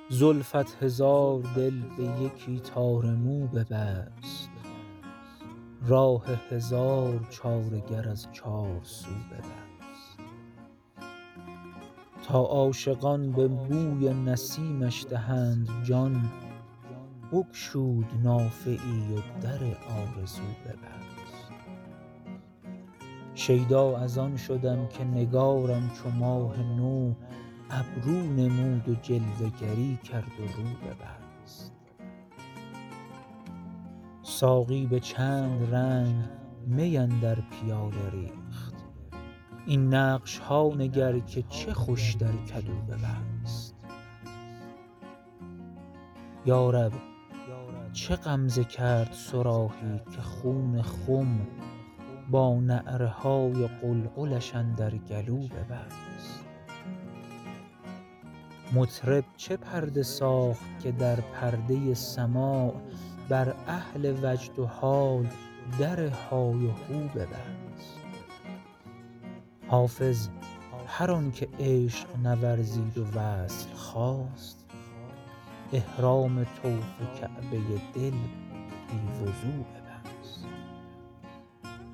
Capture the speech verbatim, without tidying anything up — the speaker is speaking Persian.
زلفت هزار دل به یکی تار مو ببست، راه هزار چاره گر از چارسو ببست. تا عاشقان به بوی نسیمش دهند جان، بگشود نافه ای و در آرزو ببست. شیدا از آن شدم که نگارم چو ماه نو، ابرو نمود و جلوه گری کرد و رو ببست. ساقی به چند رنگ می اندر پیاله ریخت، این نقش ها نگر که چه خوش در کدو ببست. یا رب چه غمزه کرد صراحی که خون خم، با نعره های قلقلش اندر گلو ببست. مطرب چه پرده ساخت که در پرده سماع، بر اهل وجد و حال در های و هو ببست. حافظ هر آن که عشق نورزید و وصل خواست، احرام طوف کعبه دل بی وضو ببست.